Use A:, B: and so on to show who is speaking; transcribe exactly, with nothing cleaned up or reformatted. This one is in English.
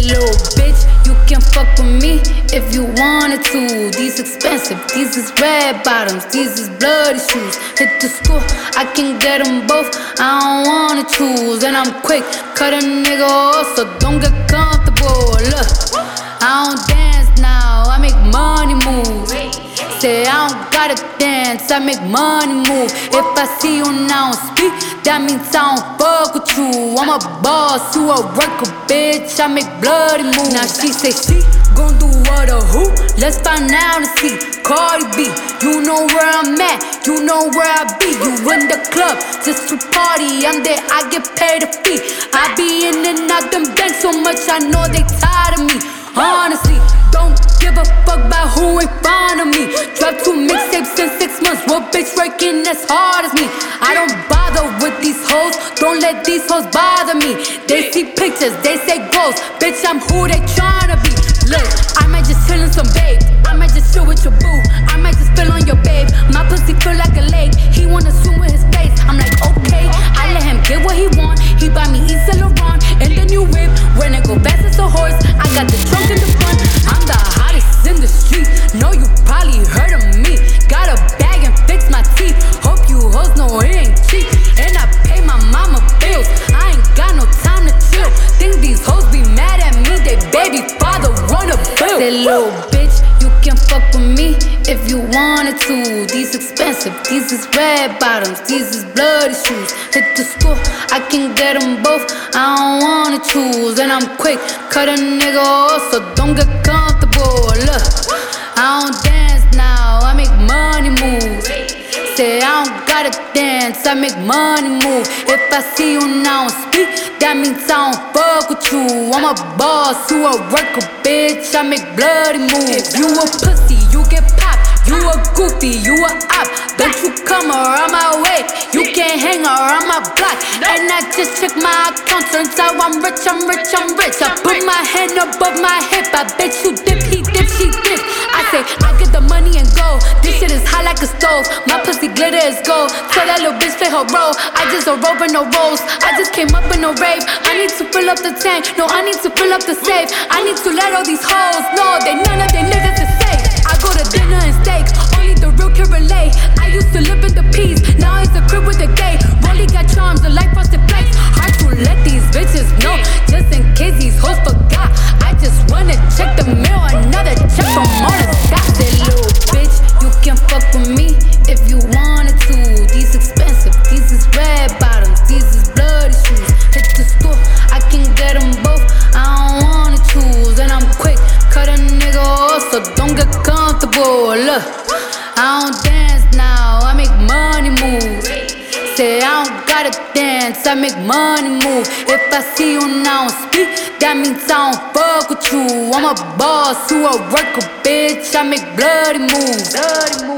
A: little bitch, you can fuck with me if you wanted to. These expensive, these is red bottoms, these is bloody shoes. Hit the school, I can get them both, I don't wanna choose. And I'm quick, cut a nigga off, so don't get comfortable. Look, I don't dance now, I make money move. Say I don't gotta dance, I make money move. If I see you now speak, that means I don't fuck with you. I'm a boss, you a worker, bitch, I make bloody moves. Now she say she gon' do what or who? Let's find out and see. Cardi B, you know where I'm at, you know where I be. You in the club, just to party, I'm there, I get paid a fee. I be in and out them banks so much, I know they tired of me. Honestly, don't give a fuck about who in front of me. Dropped two mixtapes in six months, what bitch working as hard as me? I don't bother with these hoes, don't let these hoes bother me. They see pictures, they say goals, bitch I'm who they tryna be. Look, I might just chill in some babe, I might just chill with your boo, I might just spill on your babe. My pussy feel like a lake, he wanna swim with his face. I'm like okay, I let him get what he want. He buy me East Saint Laurent and the new whip. When I go fast as a horse, I got the trunk in the front. I'm the hottest in the street, know you probably heard of me. Got a bag and fix my teeth, hope you hoes know it ain't cheap. And I pay my mama bills, I ain't got no time to chill. Think these hoes be mad at me, they baby father run a bill. Say little bitch, you can fuck with me if you wanted to. These expensive, these is red bottoms, these is bloody shoes. Hit the school, I can get them both, I don't wanna choose. And I'm quick, cut a nigga off, so don't get comfortable. Look, I don't dance now, I make money move. Say I don't gotta dance, I make money move. If I see you now speak, that means I don't fuck with you. I'm a boss, you a worker, bitch, I make bloody moves. If you a pussy, you get popped. You a goofy, you a op. Don't you come around my way, you can't hang around my block. And I just check my account, turns out I'm rich, I'm rich, I'm rich. I put my hand above my hip, I bet you dip, he dip, she dip. I say, I get the money and go, this shit is hot like a stove. My pussy glitter is gold, tell that little bitch play her role. I just a rope and no rolls, I just came up in a rave. I need to fill up the tank, no I need to fill up the safe. I need to let all these hoes know that none of they niggas is safe. I go to dinner and steak, only the real can relate. I used to live in the peas, now it's a crib with a gay. Rolly got charms, a light frosted flakes. Hard to let these bitches know, just in case these hoes forgot. I just wanna check the mail, another check from all the stocks. That little bitch, you can fuck with me if you wanted to. These expensive, these is red bottoms, these is bloody shoes. Hit the school, I can get them both, I don't wanna choose. And I'm quick, cut a nigga off, so don't get comfortable. Look, I don't dance now, I make money move. Say I don't gotta dance, I make money move. If I see you now speak, that means I don't fuck with you. I'm a boss, you a worker, bitch, I make bloody moves. Bloody moves.